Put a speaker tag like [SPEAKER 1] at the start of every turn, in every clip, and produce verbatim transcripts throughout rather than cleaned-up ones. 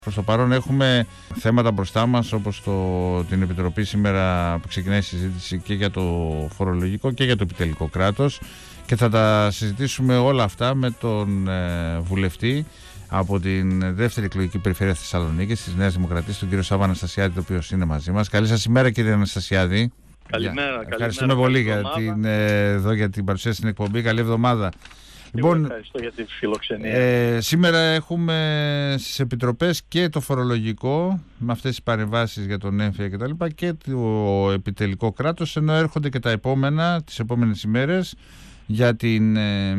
[SPEAKER 1] Προς το παρόν έχουμε θέματα μπροστά μας, όπως το, την Επιτροπή σήμερα που ξεκινάει η συζήτηση και για το φορολογικό και για το επιτελικό κράτος, και θα τα συζητήσουμε όλα αυτά με τον ε, βουλευτή από την δεύτερη εκλογική περιφέρεια Θεσσαλονίκης της Νέας Δημοκρατίας, τον κύριο Σάββα Αναστασιάδη, ο οποίος είναι μαζί μας. Καλή σας ημέρα, κύριε Αναστασιάδη.
[SPEAKER 2] Καλημέρα.
[SPEAKER 1] Ευχαριστούμε πολύ για την, ε, εδώ για την παρουσία στην εκπομπή. Καλή εβδομάδα.
[SPEAKER 2] Λοιπόν, ευχαριστώ για τη φιλοξενία.
[SPEAKER 1] Ε, σήμερα έχουμε στις επιτροπές και το φορολογικό με αυτές τις παρεμβάσεις για τον έμφυα και τα λοιπά, και το επιτελικό κράτος, ενώ έρχονται και τα επόμενα, τις επόμενες ημέρες, για την ε,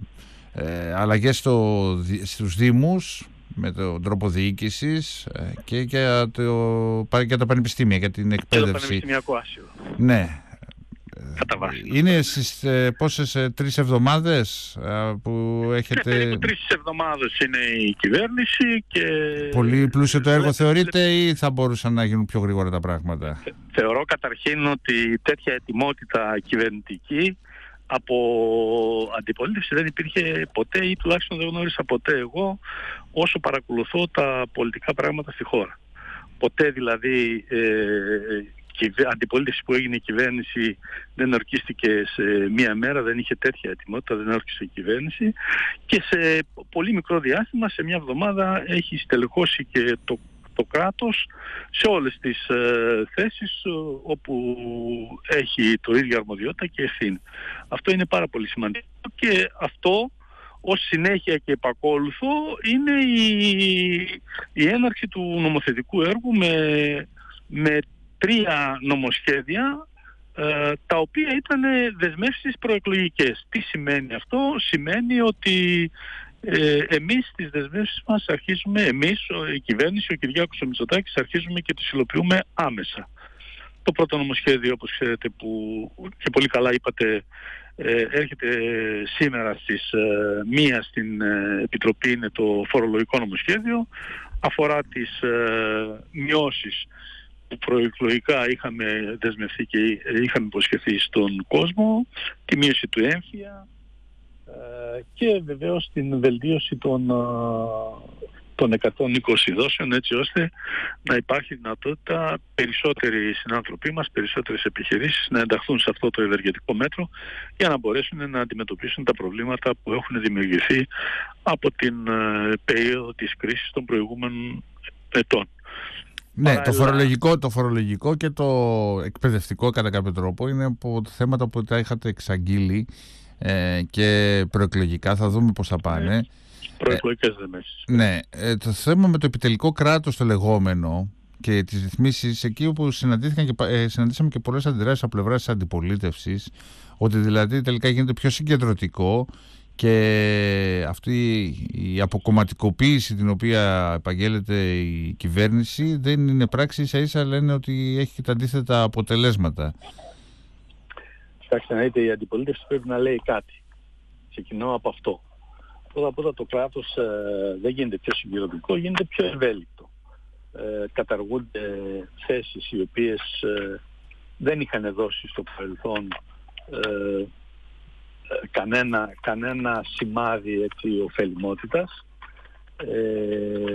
[SPEAKER 1] ε, αλλαγές στο, στους Δήμους με τον τρόπο διοίκησης ε, και για, το, για τα πανεπιστήμια, για την εκπαίδευση.
[SPEAKER 2] Και το πανεπιστημιακό άσυλο.
[SPEAKER 1] Ναι.
[SPEAKER 2] Καταβάσει.
[SPEAKER 1] Είναι στις ε, πόσες ε, τρεις εβδομάδες ε, που έχετε...
[SPEAKER 2] Ναι, περίπου τρεις εβδομάδες είναι η κυβέρνηση και...
[SPEAKER 1] Πολύ πλούσιο το έργο θεωρείτε ή θα μπορούσαν να γίνουν πιο γρήγορα τα πράγματα?
[SPEAKER 2] Θεωρώ καταρχήν ότι τέτοια ετοιμότητα κυβερνητική από αντιπολίτευση δεν υπήρχε ποτέ, ή τουλάχιστον δεν γνώρισα ποτέ εγώ όσο παρακολουθώ τα πολιτικά πράγματα στη χώρα. Ποτέ δηλαδή... Ε, η αντιπολίτευση που έγινε η κυβέρνηση δεν ορκίστηκε σε μία μέρα, δεν είχε τέτοια ετοιμότητα, δεν όρκισε η κυβέρνηση, και σε πολύ μικρό διάστημα, σε μια εβδομάδα, έχει στελεχώσει και το, το κράτος σε όλες τις ε, θέσεις όπου έχει το ίδιο αρμοδιότητα και ευθύνη. Αυτό είναι πάρα πολύ σημαντικό, και αυτό ως συνέχεια και επακόλουθο είναι η, η έναρξη του νομοθετικού έργου με, με τρία νομοσχέδια, ε, τα οποία ήταν δεσμεύσεις προεκλογικές. Τι σημαίνει αυτό? Σημαίνει ότι ε, εμείς τις δεσμεύσεις μας αρχίζουμε, εμείς, η κυβέρνηση, ο Κυριάκος ο Μητσοτάκης, αρχίζουμε και τις υλοποιούμε άμεσα. Το πρώτο νομοσχέδιο, όπως ξέρετε, που και πολύ καλά είπατε, ε, έρχεται σήμερα στις ε, μία στην ε, Επιτροπή, είναι το φορολογικό νομοσχέδιο. Αφορά τις ε, μειώσεις που προεκλογικά είχαμε δεσμευτεί και είχαμε υποσχεθεί στον κόσμο, τη μείωση του έμφυα ε, και βεβαίως την βελτίωση των, των εκατόν είκοσι δόσεων, έτσι ώστε να υπάρχει δυνατότητα περισσότεροι συνάνθρωποι μας, περισσότερες επιχειρήσεις να ενταχθούν σε αυτό το ευεργετικό μέτρο, για να μπορέσουν να αντιμετωπίσουν τα προβλήματα που έχουν δημιουργηθεί από την ε, περίοδο της κρίσης των προηγούμενων ετών.
[SPEAKER 1] Ναι, το φορολογικό, το φορολογικό και το εκπαιδευτικό κατά κάποιο τρόπο είναι από τα θέματα που τα είχατε εξαγγείλει ε, και προεκλογικά. Θα δούμε πώς θα πάνε.
[SPEAKER 2] Ναι, προεκλογικές δεμέσεις.
[SPEAKER 1] Ε, ναι, ε, το θέμα με το επιτελικό κράτος το λεγόμενο και τις ρυθμίσεις, εκεί όπου συναντήθηκαν και, ε, συναντήσαμε και πολλές αντιδράσεις από πλευράς της αντιπολίτευσης, ότι δηλαδή τελικά γίνεται πιο συγκεντρωτικό, και αυτή η αποκομματικοποίηση την οποία επαγγέλλεται η κυβέρνηση δεν είναι πράξη, ίσα ίσα λένε ότι έχει και τα αντίθετα αποτελέσματα.
[SPEAKER 2] Κοιτάξτε να δείτε, η αντιπολίτευση πρέπει να λέει κάτι. Ξεκινώ από αυτό. Πρώτα πρώτα το κράτος ε, δεν γίνεται πιο συγκεντρωτικό, γίνεται πιο ευέλικτο. Ε, καταργούνται θέσεις οι οποίες ε, δεν είχαν δώσει στο παρελθόν ε, Κανένα, κανένα σημάδι έτσι, ωφελιμότητας. Ε,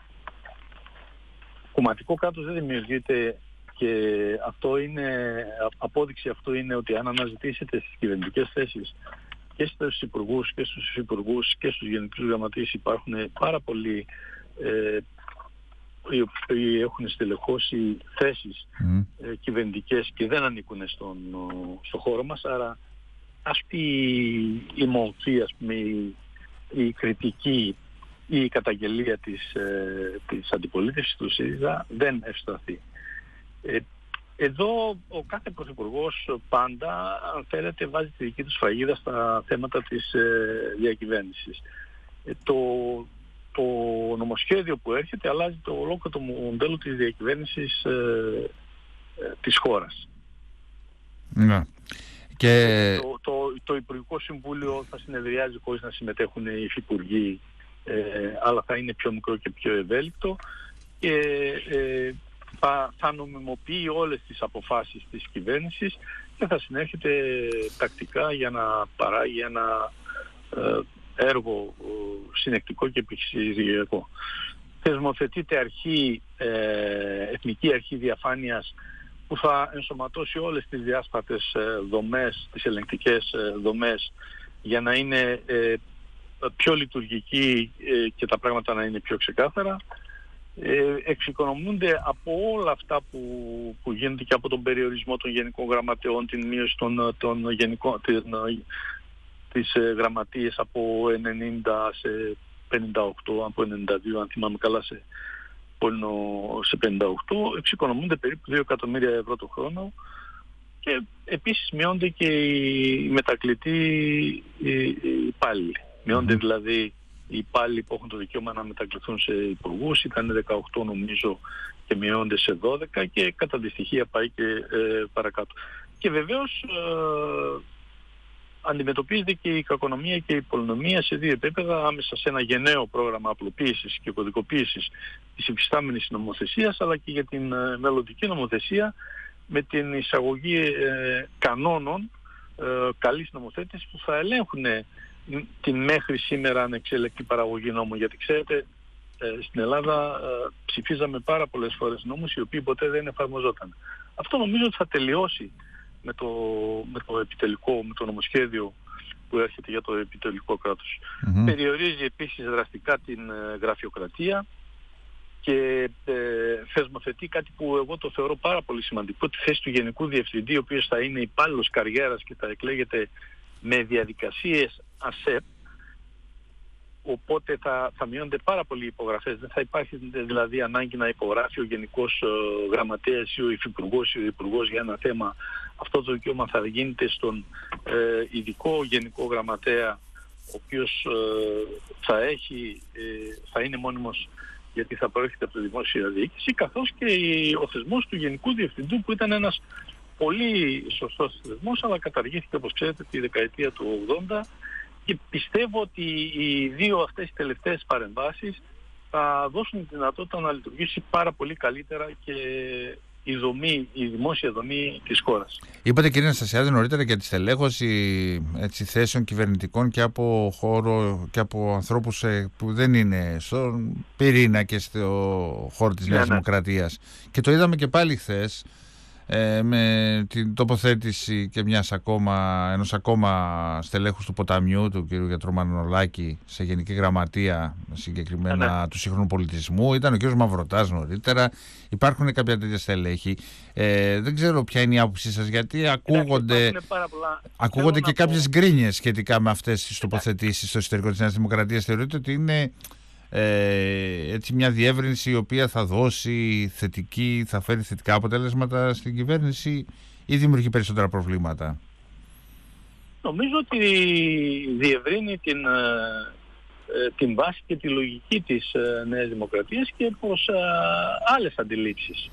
[SPEAKER 2] κομματικό κράτος δεν δημιουργείται, και αυτό είναι, απόδειξη αυτού είναι ότι αν αναζητήσετε στις κυβερνητικές θέσεις και στους υπουργούς και στους υπουργούς και στους γενικούς γραμματείς, υπάρχουν πάρα πολλοί ε, οι οποίοι έχουν στελεχώσει θέσεις mm. ε, κυβερνητικές και δεν ανήκουν στον, στο χώρο μας, άρα αυτή η μορφή, ας πούμε, η, η κριτική ή η καταγγελία της, ε, της αντιπολίτευσης του ΣΥΡΙΖΑ δεν ευσταθεί. Ε, εδώ ο κάθε πρωθυπουργός πάντα, αν θέλετε, βάζει τη δική του σφραγίδα στα θέματα της ε, διακυβέρνησης. Ε, το, το νομοσχέδιο που έρχεται αλλάζει το ολόκληρο το μοντέλο της διακυβέρνησης ε, ε, της χώρας.
[SPEAKER 1] Ναι. Και...
[SPEAKER 2] Το, το, το Υπουργικό Συμβούλιο θα συνεδριάζει χωρίς να συμμετέχουν οι υφυπουργοί, ε, αλλά θα είναι πιο μικρό και πιο ευέλικτο, και ε, θα, θα νομιμοποιεί όλες τις αποφάσεις της κυβέρνησης και θα συνέρχεται τακτικά για να παράγει ένα ε, έργο ε, συνεκτικό και επιχειρησιακό. θεσμοθετείται αρχή, ε, εθνική αρχή διαφάνειας, που θα ενσωματώσει όλες τις διάσπατες ε, δομές, τις ελεγκτικές ε, δομές, για να είναι ε, πιο λειτουργική ε, και τα πράγματα να είναι πιο ξεκάθαρα. Ε, εξοικονομούνται από όλα αυτά που, που γίνονται και από τον περιορισμό των γενικών γραμματεών, την μείωση των, των γενικών, την, τις ε, γραμματείες από ενενήντα σε πενήντα οκτώ, από ενενήντα δύο αν θυμάμαι καλά, σε, σε πενήντα οκτώ. Εξοικονομούνται περίπου δύο εκατομμύρια ευρώ το χρόνο, και επίσης μειώνται και οι μετακλητοί υπάλληλοι. Μειώνται δηλαδή οι υπάλληλοι που έχουν το δικαίωμα να μετακληθούν σε υπουργούς, ήταν δεκαοκτώ νομίζω και μειώνται σε δώδεκα, και κατά τη στοιχεία πάει και ε, παρακάτω. Και βεβαίως ε, αντιμετωπίζεται και η κακονομία και η πολυνομία σε δύο επίπεδα, άμεσα σε ένα γενναίο πρόγραμμα απλοποίησης και κωδικοποίησης της υφιστάμενης νομοθεσίας, αλλά και για την ε, μελλοντική νομοθεσία, με την εισαγωγή ε, κανόνων ε, καλής νομοθέτησης που θα ελέγχουν την μέχρι σήμερα ανεξέλεκτη παραγωγή νόμου. Γιατί ξέρετε, ε, στην Ελλάδα ε, ψηφίζαμε πάρα πολλές φορές νόμους οι οποίοι ποτέ δεν εφαρμοζόταν. Αυτό νομίζω ότι θα τελειώσει με το, με το επιτελικό, με το νομοσχέδιο που έρχεται για το επιτελικό κράτος. Mm-hmm. Περιορίζει επίσης δραστικά την ε, γραφειοκρατία και ε, θεσμοθετεί κάτι που εγώ το θεωρώ πάρα πολύ σημαντικό, τη θέση του Γενικού Διευθυντή, ο οποίος θα είναι υπάλληλος καριέρας και θα εκλέγεται με διαδικασίες ΑΣΕΠ, οπότε θα, θα μειώνται πάρα πολλοί υπογραφές. Δεν θα υπάρχει δηλαδή ανάγκη να υπογράφει ο Γενικός ε, Γραμματέας ή ο Υφυπουργός ή ο Υπουργός για ένα θέμα. Αυτό το δικαίωμα θα γίνεται στον ε, ειδικό Γενικό Γραμματέα, ο οποίος ε, θα, έχει, ε, θα είναι μόνιμος, γιατί θα προέρχεται από τη δημόσια διοίκηση, καθώς και ο θεσμός του Γενικού Διευθυντού, που ήταν ένας πολύ σωστός θεσμός, αλλά καταργήθηκε, όπως ξέρετε, τη δεκαετία του ογδόντα, και πιστεύω ότι οι δύο αυτές οι τελευταίες παρεμβάσεις θα δώσουν τη δυνατότητα να λειτουργήσει πάρα πολύ καλύτερα και η δομή, η δημόσια δομή της χώρας.
[SPEAKER 1] Είπατε, κύριε Αναστασιάδη, νωρίτερα για τη στελέχωση έτσι, θέσεων κυβερνητικών και από χώρο και από ανθρώπους ε, που δεν είναι στον πυρήνα και στο χώρο της Νέας ναι, Δημοκρατίας. Ναι. Και το είδαμε και πάλι χθες, ε, με την τοποθέτηση και μιας ακόμα, ενός ακόμα στελέχους του ποταμιού, του κ. Γιατρού Μανολάκη, σε Γενική Γραμματεία συγκεκριμένα ναι. του σύγχρονου πολιτισμού. Ήταν ο κ. Μαυροτάς νωρίτερα. Υπάρχουν κάποια τέτοια στελέχη. Ε, δεν ξέρω ποια είναι η άποψή σας, γιατί ακούγονται, ακούγονται και κάποιες γκρίνιες σχετικά με αυτές τις τοποθετήσεις στο εσωτερικό της Νέας Δημοκρατίας. Θεωρείτε ότι είναι Ε, έτσι μια διεύρυνση η οποία θα δώσει θετική, θα φέρει θετικά αποτέλεσματα στην κυβέρνηση, ή δημιουργεί περισσότερα προβλήματα?
[SPEAKER 2] Νομίζω ότι διευρύνει την, την βάση και τη λογική της Νέας Δημοκρατίας και προς άλλες αντιλήψεις.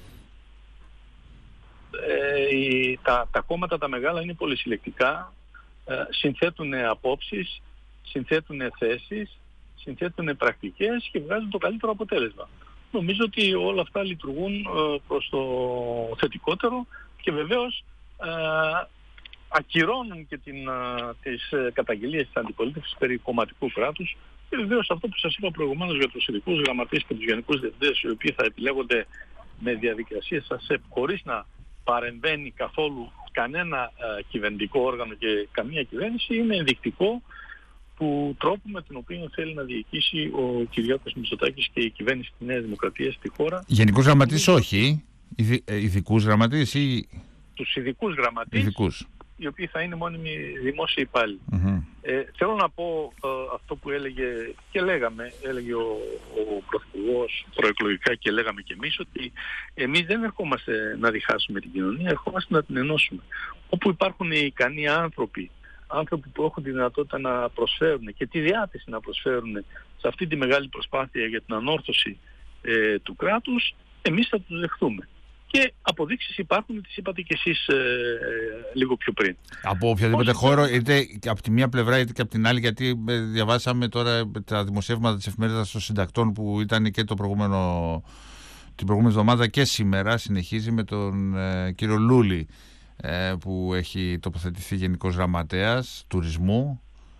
[SPEAKER 2] Ε, η, τα, τα κόμματα τα μεγάλα είναι πολυσυλλεκτικά, ε, συνθέτουν απόψεις, συνθέτουν θέσεις, συνθέτουν πρακτικές και βγάζουν το καλύτερο αποτέλεσμα. Νομίζω ότι όλα αυτά λειτουργούν ε, προς το θετικότερο, και βεβαίως ε, ακυρώνουν και την, ε, τις ε, καταγγελίες της αντιπολίτευσης περί κομματικού κράτους, και βεβαίως αυτό που σας είπα προηγουμένως για τους ειδικούς γραμματείς και τους γενικούς διευθυντές, οι οποίοι θα επιλέγονται με διαδικασίες ΑΣΕΠ, χωρίς να παρεμβαίνει καθόλου κανένα ε, κυβερνητικό όργανο και καμία κυβέρνηση, είναι ενδεικτικό του τρόπου με τον οποίο θέλει να διοικήσει ο Κυριάκος Μητσοτάκης και η κυβέρνηση της Νέας Δημοκρατίας στη χώρα. Γενικούς
[SPEAKER 1] γραμματείς όχι, ειδικούς γραμματείς ή...
[SPEAKER 2] Τους ειδικούς γραμματείς,
[SPEAKER 1] ειδικούς,
[SPEAKER 2] οι οποίοι θα είναι μόνιμοι δημόσιοι υπάλληλοι.
[SPEAKER 1] Mm-hmm.
[SPEAKER 2] Ε, θέλω να πω ε, αυτό που έλεγε και λέγαμε, έλεγε ο, ο Πρωθυπουργός προεκλογικά και λέγαμε και εμείς, ότι εμείς δεν ερχόμαστε να διχάσουμε την κοινωνία, ερχόμαστε να την ενώσουμε. Όπου υπάρχουν οι ικανοί άνθρωποι, άνθρωποι που έχουν τη δυνατότητα να προσφέρουν και τη διάθεση να προσφέρουν σε αυτή τη μεγάλη προσπάθεια για την ανόρθωση ε, του κράτους, εμείς θα τους δεχτούμε. Και αποδείξεις υπάρχουν, τις είπατε και εσείς ε, ε, λίγο πιο πριν.
[SPEAKER 1] Από οποιαδήποτε Πώς χώρο, είτε από τη μία πλευρά είτε και από την άλλη, γιατί ε, διαβάσαμε τώρα τα δημοσιεύματα της εφημερίδας των συντακτών που ήταν και το προηγούμενο, την προηγούμενη εβδομάδα και σήμερα, συνεχίζει με τον ε, κύριο Λούλη, που έχει τοποθετηθεί Γενικός Γραμματέας Τουρισμού,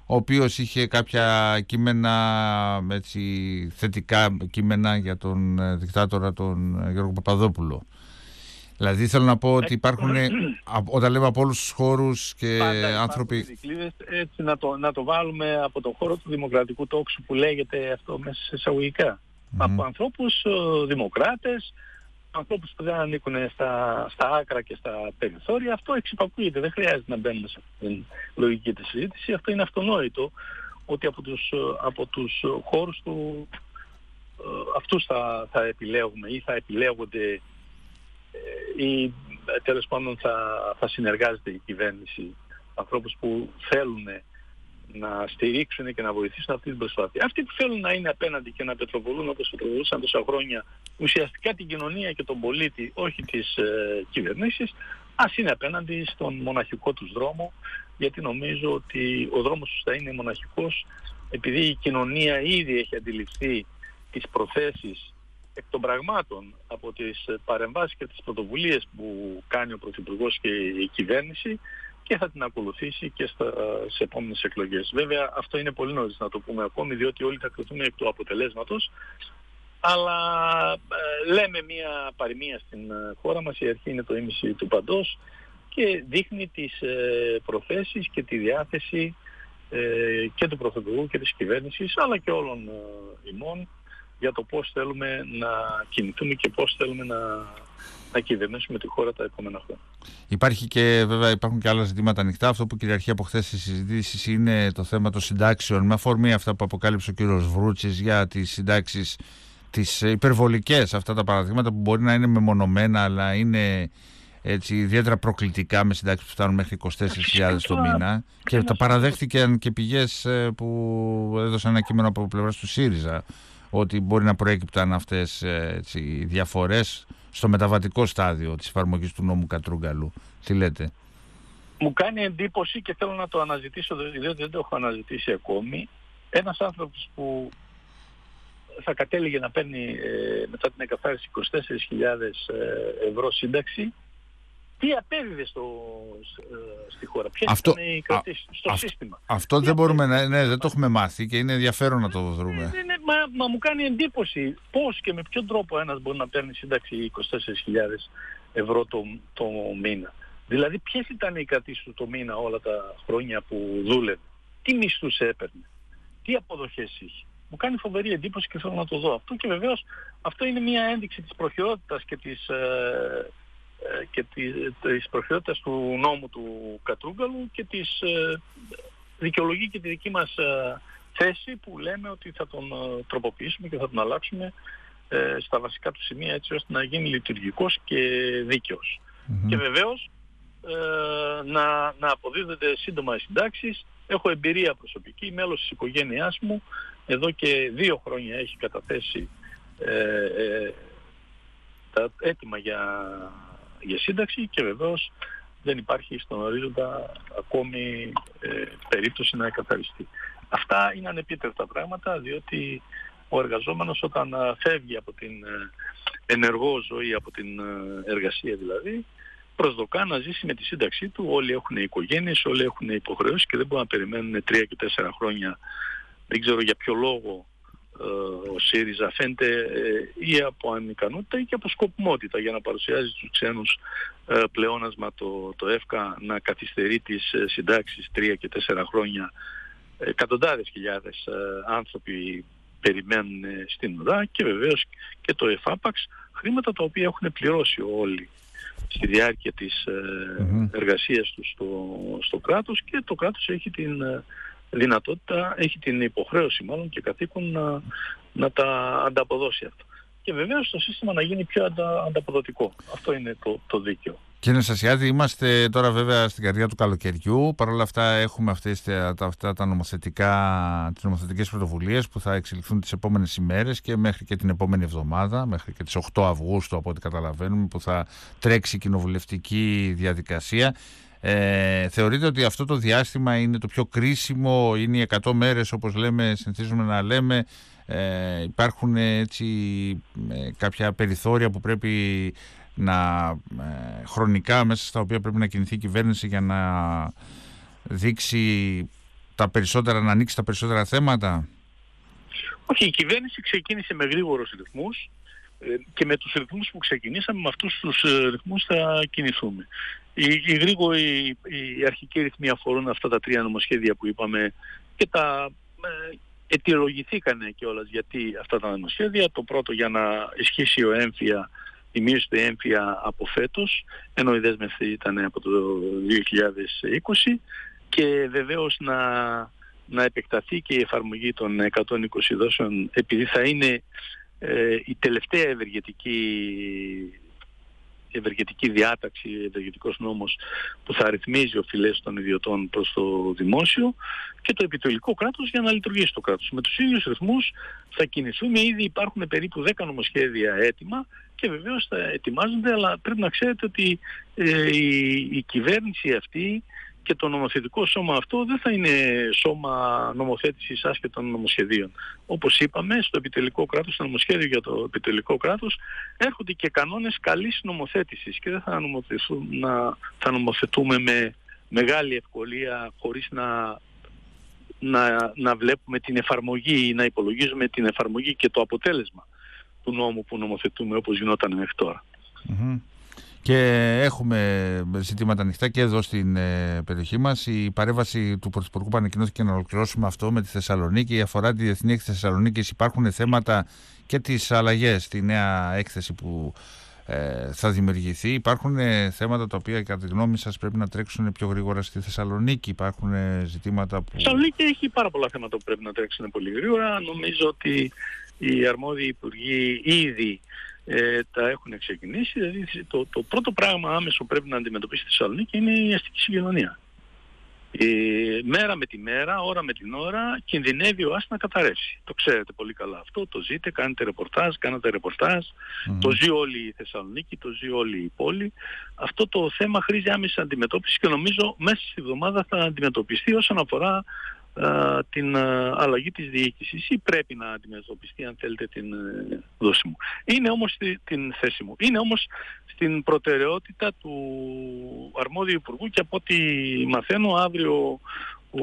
[SPEAKER 1] ο οποίος είχε κάποια κείμενα, έτσι, θετικά κείμενα για τον δικτάτορα τον Γιώργο Παπαδόπουλο. Δηλαδή θέλω να πω ότι υπάρχουν, όταν λέμε από όλους τους χώρους και πάντα άνθρωποι...
[SPEAKER 2] Έτσι να το, να το βάλουμε από τον χώρο του δημοκρατικού τόξου που λέγεται αυτό μέσα σε εισαγωγικά. Mm-hmm. Από ανθρώπους δημοκράτες, ανθρώπους που δεν ανήκουν στα, στα άκρα και στα περιθώρια. Αυτό εξυπακούεται, δεν χρειάζεται να μπαίνουμε σε αυτήν την λογική της συζήτηση. Αυτό είναι αυτονόητο ότι από τους, από τους χώρους του αυτούς θα, θα επιλέγουμε ή θα επιλέγονται ή τέλος πάντων θα, θα συνεργάζεται η κυβέρνηση, ανθρώπους που θέλουν να στηρίξουν και να βοηθήσουν αυτή την προσπάθεια. Αυτοί που θέλουν να είναι απέναντι και να πετροβολούν όπως πετροβολούσαν τόσα χρόνια ουσιαστικά την κοινωνία και τον πολίτη, όχι τις ε, κυβερνήσεις, ας είναι απέναντι στον μοναχικό τους δρόμο, γιατί νομίζω ότι ο δρόμος τους θα είναι μοναχικός, επειδή η κοινωνία ήδη έχει αντιληφθεί τις προθέσεις εκ των πραγμάτων από τις παρεμβάσεις και τις πρωτοβουλίες που κάνει ο Πρωθυπουργός και η κυβέρνηση και θα την ακολουθήσει και στα, σε επόμενες εκλογές. Βέβαια αυτό είναι πολύ νωρίς να το πούμε ακόμη, διότι όλοι θα κριθούμε εκ του αποτελέσματος, αλλά ε, λέμε μια παροιμία στην χώρα μας, η αρχή είναι το ίμιση του παντός και δείχνει τις ε, προθέσεις και τη διάθεση ε, και του Πρωθυπουργού και της κυβέρνησης, αλλά και όλων ε, ημών, για το πώς θέλουμε να κινηθούμε και πώς θέλουμε να, να κυβερνήσουμε τη χώρα τα επόμενα χρόνια.
[SPEAKER 1] Υπάρχει και βέβαια υπάρχουν και άλλα ζητήματα ανοιχτά. Αυτό που κυριαρχεί από χθες στις συζητήσεις είναι το θέμα των συντάξεων, με αφορμή αυτά που αποκάλυψε ο κύριος Βρούτσης για τις συντάξεις, τις υπερβολικές, αυτά τα παραδείγματα που μπορεί να είναι μεμονωμένα, αλλά είναι έτσι ιδιαίτερα προκλητικά, με συντάξεις που φτάνουν μέχρι είκοσι τέσσερις χιλιάδες το μήνα, και τα παραδέχτηκαν και πηγές που έδωσαν ένα κείμενο από πλευράς του ΣΥΡΙΖΑ, ότι μπορεί να προέκυπταν αυτές έτσι, οι διαφορές στο μεταβατικό στάδιο της εφαρμογής του νόμου Κατρούγκαλου. Τι λέτε?
[SPEAKER 2] Μου κάνει εντύπωση και θέλω να το αναζητήσω, διότι δεν το έχω αναζητήσει ακόμη, ένας άνθρωπος που θα κατέληγε να παίρνει ε, μετά την εκαθάριση είκοσι τέσσερις χιλιάδες ευρώ σύνταξη, τι απέδιδε στο, στη χώρα, ποιες
[SPEAKER 1] αυτό,
[SPEAKER 2] ήταν οι κρατήσεις στο
[SPEAKER 1] α,
[SPEAKER 2] σύστημα.
[SPEAKER 1] Αυτό δεν μπορούμε να, ναι, δεν το έχουμε μάθει και είναι ενδιαφέρον να το δούμε.
[SPEAKER 2] Ναι, ναι, ναι, μα, μα μου κάνει εντύπωση πώς και με ποιον τρόπο ένας μπορεί να παίρνει σύνταξη είκοσι τέσσερις χιλιάδες ευρώ το, το μήνα. Δηλαδή ποιες ήταν οι κρατήσεις του το μήνα όλα τα χρόνια που δούλευε, τι μισθούς έπαιρνε, τι αποδοχές είχε. Μου κάνει φοβερή εντύπωση και θέλω να το δω αυτό, και βεβαίως αυτό είναι μια ένδειξη της προχειρότητας και της... Ε, και της προχειρότητας του νόμου του Κατρούγκαλου και της ε, δικαιολογεί και τη δική μας ε, θέση που λέμε ότι θα τον ε, τροποποιήσουμε και θα τον αλλάξουμε ε, στα βασικά του σημεία, έτσι ώστε να γίνει λειτουργικός και δίκαιος. Mm-hmm. Και βεβαίως ε, να, να αποδίδονται σύντομα οι συντάξεις. Έχω εμπειρία προσωπική, μέλος της οικογένειάς μου, εδώ και δύο χρόνια έχει καταθέσει ε, ε, τα έτοιμα για για σύνταξη και βεβαίως δεν υπάρχει στον ορίζοντα ακόμη ε, περίπτωση να εκαθαριστεί. Αυτά είναι ανεπίτευτα πράγματα, διότι ο εργαζόμενος όταν φεύγει από την ενεργό ζωή, από την εργασία δηλαδή, προσδοκά να ζήσει με τη σύνταξή του. Όλοι έχουν οικογένειες, όλοι έχουν υποχρεώσεις και δεν μπορούν να περιμένουν τρία και τέσσερα χρόνια. Δεν ξέρω για ποιο λόγο ο ΣΥΡΙΖΑ φαίνεται ή από ανικανότητα ή και από σκοπιμότητα για να παρουσιάζει στους ξένους πλεόνασμα το, το ΕΦΚΑ να καθυστερεί τις συντάξεις τρία και τέσσερα χρόνια. Εκατοντάδες χιλιάδες άνθρωποι περιμένουν στην ουρά και βεβαίως και το ΕΦΑΠΑΞ, χρήματα τα οποία έχουν πληρώσει όλοι στη διάρκεια της mm-hmm. εργασίας τους στο, στο κράτος, και το κράτος έχει την δυνατότητα, έχει την υποχρέωση μάλλον και καθήκον να, να τα ανταποδώσει αυτά. Και βεβαίως το σύστημα να γίνει πιο αντα, ανταποδοτικό. Αυτό είναι το, το δίκαιο.
[SPEAKER 1] Κύριε Ναστασιάδη, είμαστε τώρα βέβαια στην καρδιά του καλοκαιριού. Παρ' όλα αυτά έχουμε αυτές τα, τα, αυτά τα νομοθετικά, τις νομοθετικές πρωτοβουλίες που θα εξελιχθούν τις επόμενες ημέρες και μέχρι και την επόμενη εβδομάδα, μέχρι και τις οκτώ Αυγούστου από ό,τι καταλαβαίνουμε, που θα τρέξει η κοινοβουλευτική διαδικασία. Ε, θεωρείτε ότι αυτό το διάστημα είναι το πιο κρίσιμο, είναι οι εκατό μέρες όπως λέμε, συνηθίζουμε να λέμε, ε, υπάρχουν έτσι ε, κάποια περιθώρια που πρέπει να ε, χρονικά μέσα στα οποία πρέπει να κινηθεί η κυβέρνηση για να δείξει τα περισσότερα, να ανοίξει τα περισσότερα θέματα?
[SPEAKER 2] Όχι, η κυβέρνηση ξεκίνησε με γρήγορους ρυθμούς και με τους ρυθμούς που ξεκινήσαμε, με αυτούς τους ρυθμούς θα κινηθούμε. Οι, οι γρήγοροι, οι αρχικοί ρυθμοί αφορούν αυτά τα τρία νομοσχέδια που είπαμε και τα ε, αιτιολογηθήκανε κιόλας γιατί αυτά τα νομοσχέδια. Το πρώτο για να ισχύσει ο έμφυα, η μείωση του έμφυα από φέτος, ενώ η δέσμευση ήταν από το δύο χιλιάδες είκοσι, και βεβαίως να, να επεκταθεί και η εφαρμογή των εκατόν είκοσι δόσεων, επειδή θα είναι ε, η τελευταία ευεργετική, ευεργετική διάταξη, ευεργετικός νόμος που θα ρυθμίζει οφειλές των ιδιωτών προς το δημόσιο, και το επιτελικό κράτος για να λειτουργήσει το κράτος. Με τους ίδιους ρυθμούς θα κινηθούμε. Ήδη υπάρχουν περίπου δέκα νομοσχέδια έτοιμα και βεβαίως θα ετοιμάζονται, αλλά πρέπει να ξέρετε ότι ε, η, η κυβέρνηση αυτή και το νομοθετικό σώμα αυτό δεν θα είναι σώμα νομοθέτησης άσχετων νομοσχεδίων. Όπως είπαμε, στο επιτελικό κράτος, στο νομοσχέδιο για το επιτελικό κράτος, έρχονται και κανόνες καλής νομοθέτησης και δεν θα, να, θα νομοθετούμε με μεγάλη ευκολία χωρίς να, να, να βλέπουμε την εφαρμογή ή να υπολογίζουμε την εφαρμογή και το αποτέλεσμα του νόμου που νομοθετούμε, όπως γινόταν μέχρι τώρα.
[SPEAKER 1] Mm-hmm. Και έχουμε ζητήματα ανοιχτά και εδώ στην ε, περιοχή μας. Η παρέμβαση του Πρωθυπουργού που ανακοινώθηκε, να ολοκληρώσουμε αυτό, με τη Θεσσαλονίκη, αφορά τη Διεθνή Έκθεση Θεσσαλονίκης. Υπάρχουν θέματα και τις αλλαγές στη νέα έκθεση που ε, θα δημιουργηθεί. Υπάρχουν ε, θέματα τα οποία κατά τη γνώμη σας πρέπει να τρέξουν πιο γρήγορα στη Θεσσαλονίκη. Υπάρχουν ε, ζητήματα που...
[SPEAKER 2] Η Θεσσαλονίκη έχει πάρα πολλά θέματα που πρέπει να τρέξουν πολύ γρήγορα. Νομίζω ότι οι αρμόδιοι υπουργοί ήδη Ε, τα έχουν ξεκινήσει. Δηλαδή το, το πρώτο πράγμα άμεσο πρέπει να αντιμετωπίσει τη Θεσσαλονίκη είναι η αστική συγκοινωνία. Ε, μέρα με τη μέρα, ώρα με την ώρα κινδυνεύει ο ΑΣ να καταρρεύσει. Το ξέρετε πολύ καλά αυτό, το ζείτε, κάνετε ρεπορτάζ, κάνατε ρεπορτάζ, mm-hmm. το ζει όλη η Θεσσαλονίκη, το ζει όλη η πόλη. Αυτό το θέμα χρήζει άμεση αντιμετώπιση και νομίζω μέσα στη εβδομάδα θα αντιμετωπιστεί όσον αφορά Uh, την uh, αλλαγή της διοίκησης, ή πρέπει να αντιμετωπιστεί, αν θέλετε την uh, δόση μου. Είναι όμως στη, την θέση μου. Είναι όμως στην προτεραιότητα του αρμόδιου υπουργού και από ό,τι μαθαίνω αύριο ο,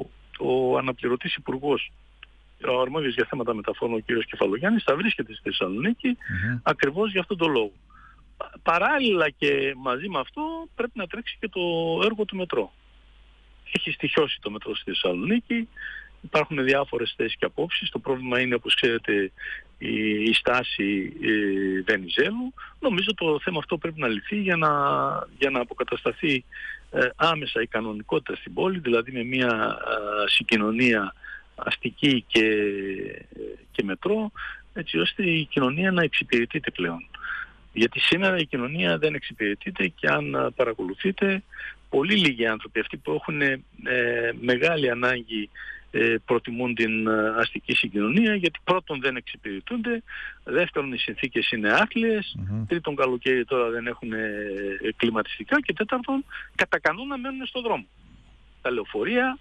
[SPEAKER 2] ο αναπληρωτής υπουργός, ο αρμόδιος για θέματα μεταφορών, ο κύριος Κεφαλογιάννης, θα βρίσκεται στη Θεσσαλονίκη mm-hmm. ακριβώς για αυτόν τον λόγο. Παράλληλα και μαζί με αυτό πρέπει να τρέξει και το έργο του μετρό. Έχει στοιχειώσει το μετρό στη Θεσσαλονίκη, υπάρχουν διάφορες θέσεις και απόψεις. Το πρόβλημα είναι, όπως ξέρετε, η, η στάση ε, Βενιζέλου. Νομίζω το θέμα αυτό πρέπει να λυθεί για να, για να αποκατασταθεί ε, άμεσα η κανονικότητα στην πόλη, δηλαδή με μια ε, συγκοινωνία αστική και, και μετρό, έτσι ώστε η κοινωνία να εξυπηρετείται πλέον. Γιατί σήμερα η κοινωνία δεν εξυπηρετείται και αν παρακολουθείτε, πολύ λίγοι άνθρωποι, αυτοί που έχουν ε, μεγάλη ανάγκη, ε, προτιμούν την αστική συγκοινωνία, γιατί πρώτον δεν εξυπηρετούνται, δεύτερον οι συνθήκες είναι άθλιες, mm-hmm. τρίτον καλοκαίρι τώρα δεν έχουν ε, κλιματιστικά και τέταρτον κατά κανόνα μένουν στον δρόμο. Τα λεωφορεία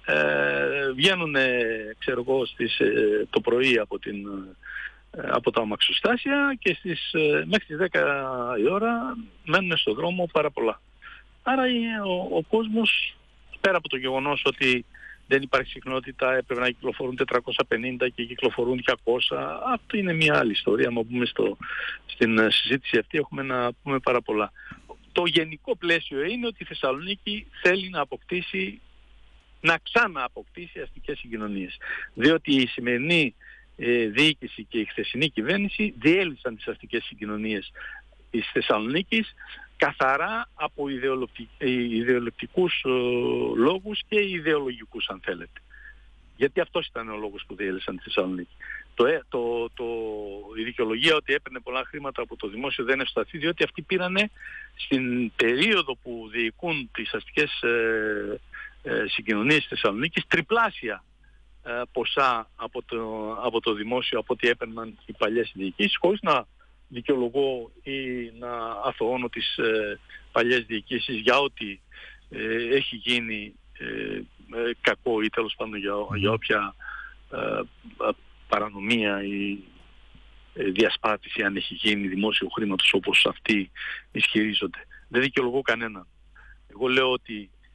[SPEAKER 2] ε, βγαίνουν ε, ξέρω εγώ, στις, ε, το πρωί από την... από τα αμαξοστάσια και στις, μέχρι τις δέκα η ώρα μένουν στον δρόμο πάρα πολλά. Άρα ο, ο κόσμος, πέρα από το γεγονός ότι δεν υπάρχει συχνότητα, έπρεπε να κυκλοφορούν τετρακόσια πενήντα και κυκλοφορούν διακόσια, αυτό είναι μια άλλη ιστορία. Αν πούμε στο, στην συζήτηση αυτή έχουμε να πούμε πάρα πολλά. Το γενικό πλαίσιο είναι ότι η Θεσσαλονίκη θέλει να αποκτήσει, να ξανααποκτήσει αστικές συγκοινωνίες. Διότι η σημερινή ε, διοίκηση και η χθεσινή κυβέρνηση διέλυσαν τις αστικές συγκοινωνίες της Θεσσαλονίκης καθαρά από ιδεολειπτικούς ε, λόγους και ιδεολογικούς, αν θέλετε. Γιατί αυτός ήταν ο λόγος που διέλυσαν τη Θεσσαλονίκη. Το, το, το, η δικαιολογία ότι έπαιρνε πολλά χρήματα από το δημόσιο δεν ευσταθεί, διότι αυτοί πήρανε στην περίοδο που διοικούν τις αστικές ε, ε, συγκοινωνίες της Θεσσαλονίκης τριπλάσια ε, ποσά από το, από το δημόσιο, από ό,τι έπαιρναν οι παλιές διοικήσεις, χωρίς να δικαιολογώ ή να αθωώνω τις ε, παλιές διοικήσεις για ό,τι ε, έχει γίνει ε, ε, κακό ή τέλος πάντων για, για όποια ε, παρανομία ή ε, διασπάτηση αν έχει γίνει δημόσιο χρήματος όπως αυτοί ισχυρίζονται. Δεν δικαιολογώ κανέναν. Εγώ λέω ότι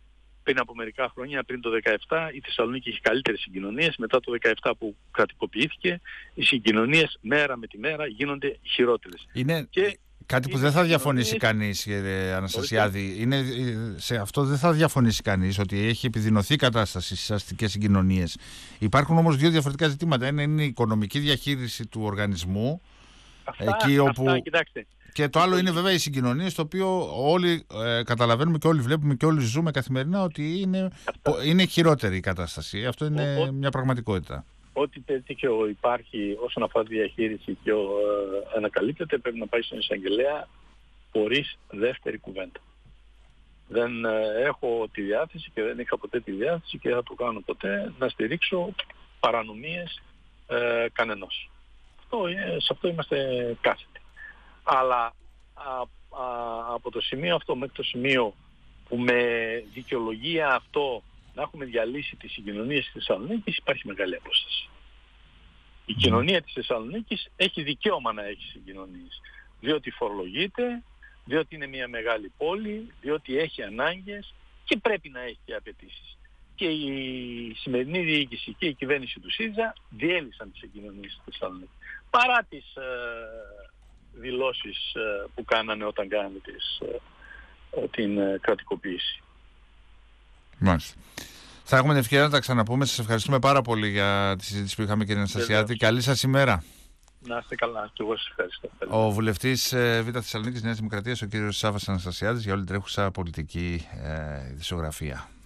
[SPEAKER 2] πριν από μερικά χρόνια, πριν το δεκαεπτά, η Θεσσαλονίκη είχε καλύτερες συγκοινωνίες. Μετά το δεκαεπτά που κρατικοποιήθηκε, οι συγκοινωνίες μέρα με τη μέρα γίνονται χειρότερες.
[SPEAKER 1] Είναι
[SPEAKER 2] και
[SPEAKER 1] κάτι που δεν θα διαφωνήσει κανείς, κύριε Αναστασιάδη. Είναι, σε αυτό δεν θα διαφωνήσει κανείς, ότι έχει επιδεινωθεί η κατάσταση στις αστικές συγκοινωνίες. Υπάρχουν όμως δύο διαφορετικά ζητήματα. Ένα είναι η οικονομική διαχείριση του οργανισμού.
[SPEAKER 2] Αυτά,
[SPEAKER 1] εκεί όπου...
[SPEAKER 2] αυτά, κοιτάξτε.
[SPEAKER 1] Και το άλλο είναι βέβαια οι συγκοινωνίες, το οποίο όλοι ε, καταλαβαίνουμε και όλοι βλέπουμε και όλοι ζούμε καθημερινά ότι είναι, είναι χειρότερη η κατάσταση. Αυτό είναι ο, μια πραγματικότητα.
[SPEAKER 2] Ό,τι τέτοιο υπάρχει όσον αφορά τη διαχείριση και ο, ε, ανακαλύπτεται, πρέπει να πάει στον εισαγγελέα χωρίς δεύτερη κουβέντα. Δεν ε, έχω τη διάθεση και δεν είχα ποτέ τη διάθεση και δεν θα το κάνω ποτέ να στηρίξω παρανομίες ε, κανενός. Αυτό, ε, σε αυτό είμαστε κάθετοι. Αλλά α, α, από το σημείο αυτό μέχρι το σημείο που με δικαιολογία αυτό να έχουμε διαλύσει τις συγκοινωνίες της Θεσσαλονίκης, υπάρχει μεγάλη απόσταση. Η κοινωνία της Θεσσαλονίκης έχει δικαίωμα να έχει συγκοινωνίες, διότι φορολογείται, διότι είναι μια μεγάλη πόλη, διότι έχει ανάγκες και πρέπει να έχει και απαιτήσεις. Και η σημερινή διοίκηση και η κυβέρνηση του ΣΥΡΙΖΑ διέλυσαν τις συγκοινωνίες της Θεσσαλονίκης. Παρά τις ε, δηλώσεις ε, που κάνανε όταν κάνανε τις, ε, την ε, κρατικοποίηση.
[SPEAKER 1] Μάλιστα. Θα έχουμε την ευκαιρία να τα ξαναπούμε. Σας ευχαριστούμε πάρα πολύ για τη συζήτηση που είχαμε, κύριε Αναστασιάδη. Καλή σας ημέρα.
[SPEAKER 2] Να είστε καλά και εγώ σας ευχαριστώ.
[SPEAKER 1] Ο βουλευτής ε, Β' Θεσσαλονίκης Νέας Δημοκρατίας, ο κύριος Σάββας Αναστασιάδης, για όλη την τρέχουσα πολιτική ε, ειδησιογραφία.